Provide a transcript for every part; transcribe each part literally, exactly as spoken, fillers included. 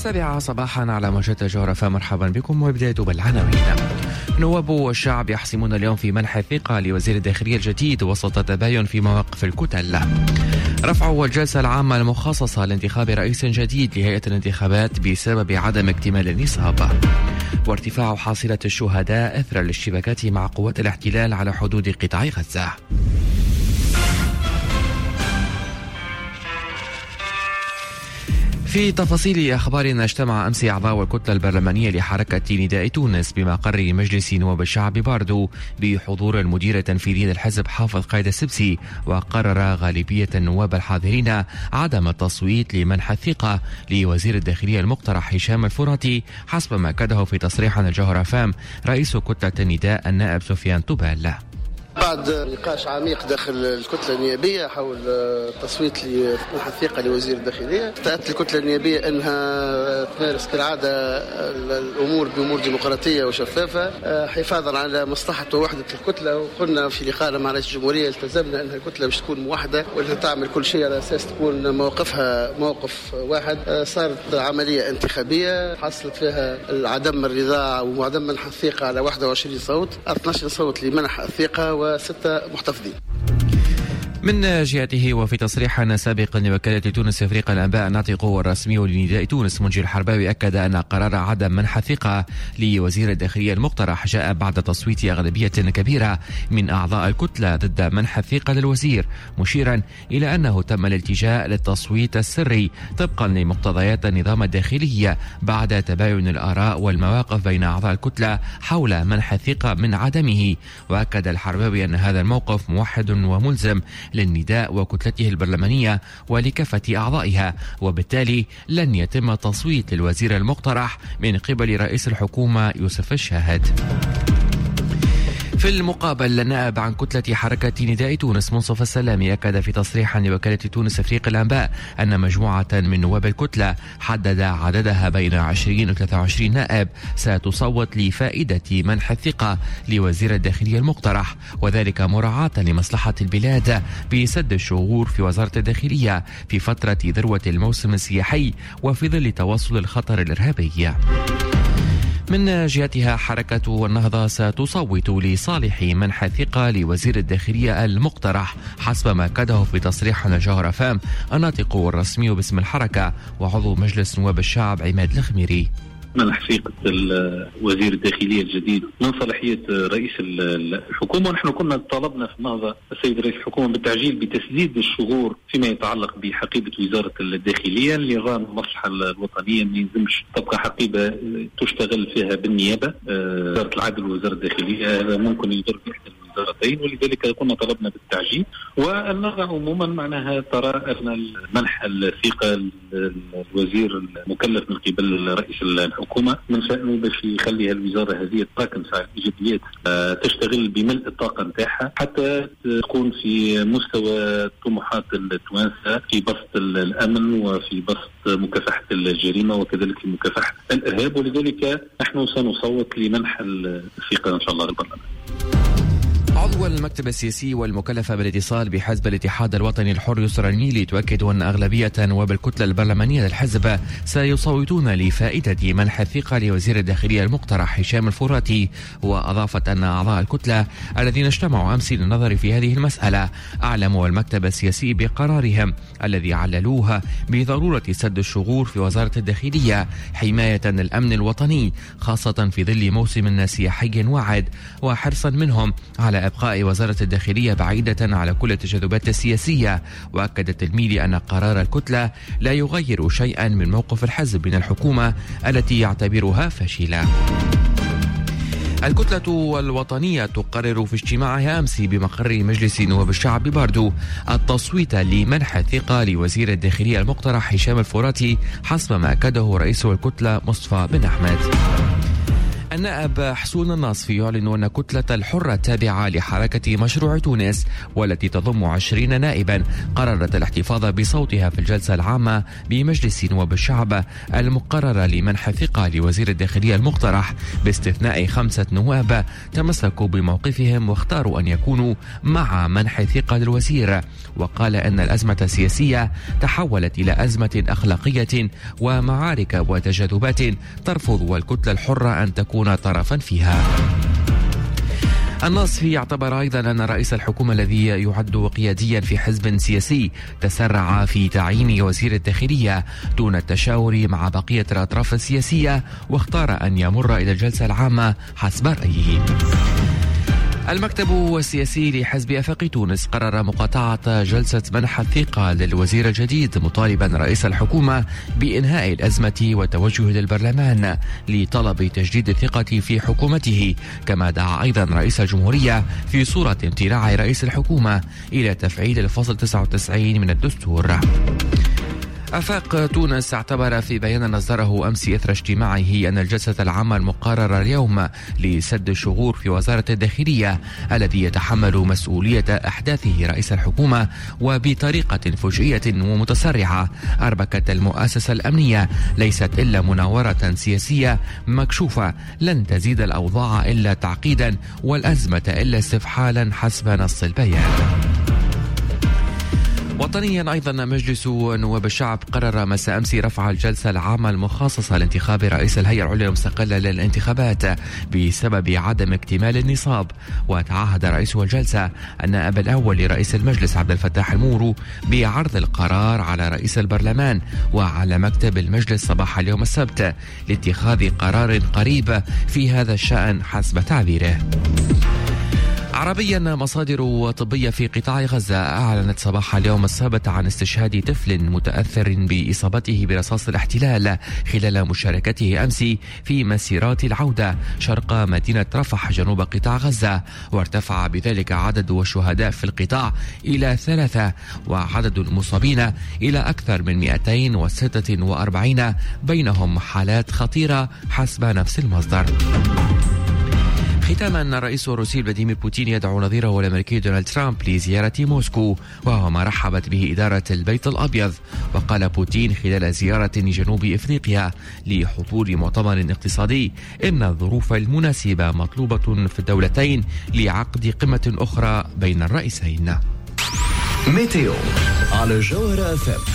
السابعة صباحا على موجات جغرافيا. مرحبا بكم وبداية بالعناوين. نواب والشعب يحسمون اليوم في منح الثقة لوزير الداخلية الجديد وسط تباين في مواقف الكتل. رفع الجلسة العامة المخصصة لانتخاب رئيس جديد لهيئة الانتخابات بسبب عدم اكتمال النصاب. وارتفاع حاصلة الشهداء أثر الاشتباكات مع قوات الاحتلال على حدود قطاع غزة. في تفاصيل أخبارنا، اجتمع أمس أعضاء الكتلة البرلمانية لحركة نداء تونس بمقر مجلس نواب الشعب باردو بحضور المدير التنفيذي للحزب حافظ قايد السبسي، وقرر غالبية النواب الحاضرين عدم التصويت لمنح الثقة لوزير الداخلية المقترح هشام الفراتي، حسب ما أكده في تصريح الجوهرة فام رئيس كتلة النداء النائب سفيان طوبال. بعد نقاش عميق داخل الكتلة النيابية حول التصويت لمنح الثقة لوزير الداخلية، استأت الكتلة النيابية أنها تمارس كالعادة الأمور بأمور ديمقراطية وشفافة حفاظا على مصلحة ووحدة الكتلة. وقلنا في لقائنا مع رئيس الجمهورية التزمنا أنها الكتلة باش تكون موحدة وأنها تعمل كل شيء على أساس تكون موقفها موقف واحد. صارت عملية انتخابية حصلت فيها عدم الرضا وعدم منح الثقة على واحد وعشرين صوت، اثني عشر صوت لمنح الثقة وستة محتفظين. من جهته وفي تصريح سابق لوكالة تونس أفريقيا الأنباء، الناطق الرسمي لنداء تونس منجي الحرباوي أكد أن قرار عدم منح الثقة لوزير الداخلية المقترح جاء بعد تصويت أغلبية كبيرة من أعضاء الكتلة ضد منح الثقة للوزير، مشيرا إلى أنه تم الالتجاء للتصويت السري طبقا لمقتضيات النظام الداخلي بعد تباين الآراء والمواقف بين أعضاء الكتلة حول منح الثقة من عدمه. وأكد الحرباوي أن هذا الموقف موحد وملزم للنداء وكتلته البرلمانية ولكافة أعضائها، وبالتالي لن يتم تصويت للوزير المقترح من قبل رئيس الحكومة يوسف الشاهد. في المقابل، النائب عن كتلة حركة نداء تونس منصف السلامي أكد في تصريح لوكالة تونس أفريقيا الأنباء أن مجموعة من نواب الكتلة حدد عددها بين عشرين و ثلاثة وعشرين نائب ستصوت لفائدة منح الثقة لوزير الداخلية المقترح، وذلك مراعاة لمصلحة البلاد بسد الشغور في وزارة الداخلية في فترة ذروة الموسم السياحي وفي ظل تواصل الخطر الإرهابي. من جهتها، حركة النهضة ستصوت لصالح منح الثقة لوزير الداخلية المقترح، حسب ما أكده في تصريح الجوهرة فام الناطق الرسمي باسم الحركة وعضو مجلس نواب الشعب عماد الخميري. منح ثقة وزير الداخلية الجديد من صلاحية رئيس الحكومة. ونحن كنا طالبنا في النهضة السيد رئيس الحكومة بالتعجيل بتسديد الشغور فيما يتعلق بحقيبة وزارة الداخلية لنظام المصلحة الوطنية، ما يلزمش تبقى حقيبة تشتغل فيها بالنيابة. وزارة العدل ووزارة الداخلية هذا ممكن يضر بإحدى الوزارتين، ولذلك كنا طلبنا بالتعجيل. والنهضة عموما معناها ترى أن منح الثقة الوزير المكلف من قبل رئيس الحكومة من شأنه باش يخليها الوزارة هذه الطاقم ساعة الإيجابيات تشتغل بملء الطاقة نتاعها حتى تكون في مستوى طموحات التوانسة في بسط الأمن وفي بسط مكافحة الجريمة وكذلك في مكافحة الإرهاب. ولذلك نحن سنصوت لمنح الثقة إن شاء الله للبرلمان. عضو المكتب السياسي والمكلفة بالاتصال بحزب الاتحاد الوطني الحر يسرى النيلي تؤكد أن أغلبية نواب الكتلة البرلمانية للحزب سيصوتون لفائدة منح الثقة لوزير الداخلية المقترح هشام الفراتي. وأضافت أن أعضاء الكتلة الذين اجتمعوا أمس للنظر في هذه المسألة أعلموا المكتب السياسي بقرارهم الذي عللوه بضرورة سد الشغور في وزارة الداخلية حماية الأمن الوطني، خاصة في ظل موسم سياحي واعد، وحرصا منهم على إبقاء وزارة الداخلية بعيدة على كل التجاذبات السياسية. وأكد التلميذي أن قرار الكتلة لا يغير شيئا من موقف الحزب من الحكومة التي يعتبرها فاشلة. الكتلة الوطنية تقرر في اجتماعها أمس بمقر مجلس نواب الشعب باردو التصويت لمنح الثقة لوزير الداخلية المقترح هشام الفراتي، حسب ما أكده رئيس الكتلة مصطفى بن أحمد. النائب حسون الناصفي يعلن أن كتلة الحرة التابعة لحركة مشروع تونس والتي تضم عشرين نائبا قررت الاحتفاظ بصوتها في الجلسة العامة بمجلس نواب الشعب المقررة لمنح ثقة لوزير الداخلية المقترح باستثناء خمسة نواب تمسكوا بموقفهم واختاروا أن يكونوا مع منح ثقة للوزير. وقال أن الأزمة السياسية تحولت إلى أزمة أخلاقية ومعارك وتجاذبات ترفض والكتلة الحرة أن تكون طرفا فيها. الناصفي يعتبر أيضا أن رئيس الحكومة الذي يعد قياديا في حزب سياسي تسرع في تعيين وزير الداخلية دون التشاور مع بقية الأطراف السياسية واختار أن يمر إلى الجلسة العامة حسب رأيه. المكتب السياسي لحزب أفق تونس قرر مقاطعة جلسة منح الثقة للوزير الجديد مطالبا رئيس الحكومة بإنهاء الأزمة والتوجه للبرلمان لطلب تجديد الثقة في حكومته. كما دعا أيضا رئيس الجمهورية في صورة امتناع رئيس الحكومة إلى تفعيل الفصل تسعة وتسعين من الدستور. أفاق تونس اعتبر في بيان نصدره أمس إثر اجتماعه أن الجلسة العامة المقررة اليوم لسد الشغور في وزارة الداخلية الذي يتحمل مسؤولية أحداثه رئيس الحكومة وبطريقة فجئية ومتسرعة أربكت المؤسسة الأمنية ليست إلا مناورة سياسية مكشوفة لن تزيد الأوضاع إلا تعقيدا والأزمة إلا استفحالا حسب نص البيان. وطنيا أيضا مجلس نواب الشعب قرر مساء أمس رفع الجلسة العامة المخصصة لانتخاب رئيس الهيئة العليا المستقلة للانتخابات بسبب عدم اكتمال النصاب. وتعهد رئيس الجلسة النائب الأول لرئيس المجلس عبد الفتاح المورو بعرض القرار على رئيس البرلمان وعلى مكتب المجلس صباح اليوم السبت لاتخاذ قرار قريب في هذا الشأن حسب تعبيره. عربيا مصادر طبية في قطاع غزة أعلنت صباح اليوم السبت عن استشهاد طفل متأثر بإصابته برصاص الاحتلال خلال مشاركته أمس في مسيرات العودة شرق مدينة رفح جنوب قطاع غزة. وارتفع بذلك عدد الشهداء في القطاع إلى ثلاثة وعدد المصابين إلى أكثر من مئتين وستة وأربعين بينهم حالات خطيرة حسب نفس المصدر. ختاما الرئيس الروسي فلاديمير بوتين يدعو نظيره الأمريكي دونالد ترامب لزيارة موسكو وهو ما رحبت به إدارة البيت الأبيض. وقال بوتين خلال زيارة جنوب إفريقيا لحضور مؤتمر اقتصادي إن الظروف المناسبة مطلوبة في الدولتين لعقد قمة أخرى بين الرئيسين. ميتيو على جوهرة اف ام.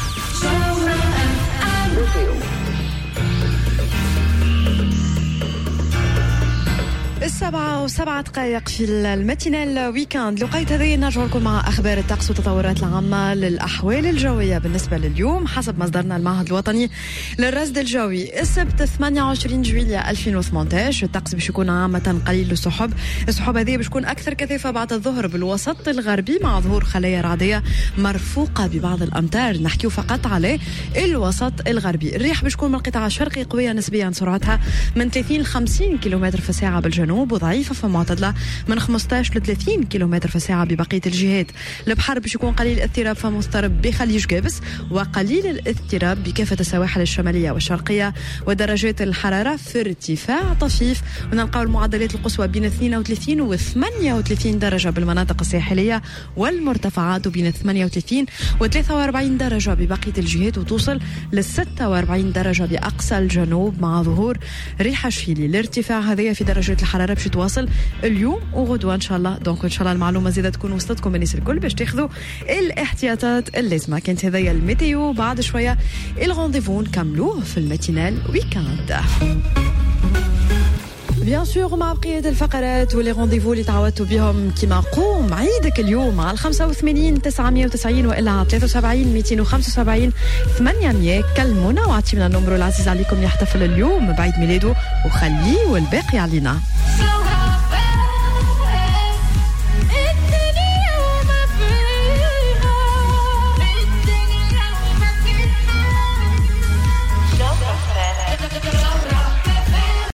السبعة وسبعة دقائق في الماتينال ويكاند. لقيت هذه نرجع لكم مع أخبار الطقس والتطورات العامة للأحوال الجوية بالنسبة لليوم حسب مصدرنا المعهد الوطني للرصد الجوي. السبت ثمانية وعشرين جويلية ألفين وثمانية عشر الطقس باش يكون عامة قليل السحب. السحب هذه باش تكون أكثر كثافة بعد الظهر بالوسط الغربي مع ظهور خلايا رعدية مرفوقة ببعض الأمطار نحكيو فقط على الوسط الغربي. الريح باش تكون من القطاع الشرقي قوية نسبيا سرعتها من ثلاثين ل خمسين كيلومتر في الساعة بالجنوب وضعيفة فمعتدلة من خمسطاش ل ثلاثين كيلومتر في الساعة ببقية الجهات. البحر باش يكون قليل الاضطراب فمضطرب بخليج جابس وقليل الاضطراب بكافة السواحل الشمالية والشرقية. ودرجات الحرارة في ارتفاع طفيف ونلقاو المعدلات القصوى بين اثنين وثلاثين و ثمانية وثلاثين درجة بالمناطق الساحلية والمرتفعات بين ثمانية وثلاثين و ثلاثة وأربعين درجة ببقية الجهات وتوصل ل ستة وأربعين درجة بأقصى الجنوب مع ظهور ريح شفيلي. الارتفاع هذه في درجات الحرارة باش تواصل اليوم وغدوة ان شاء الله. دونك ان شاء الله المعلومه زياده تكون وصلتكم الناس الكل باش تاخذوا الاحتياطات اللازمه. كانت هذيا الميتيو. بعد شويه الغونديفو نكملوه في الماتينال ويكاند بيان سور مع بقية الفقرات واللي رونديفو اللي تعودتوا بهم كما قوم عيدك اليوم على الخمسة وثمانين تسعمية وتسعين وإلا على ثلاثة وسبعين مئتين وخمسة وسبعين ثمانمية. كلمونا وعطينا النمبر العزيز عليكم يحتفل اليوم بعيد ميلاده وخليه والباقي علينا.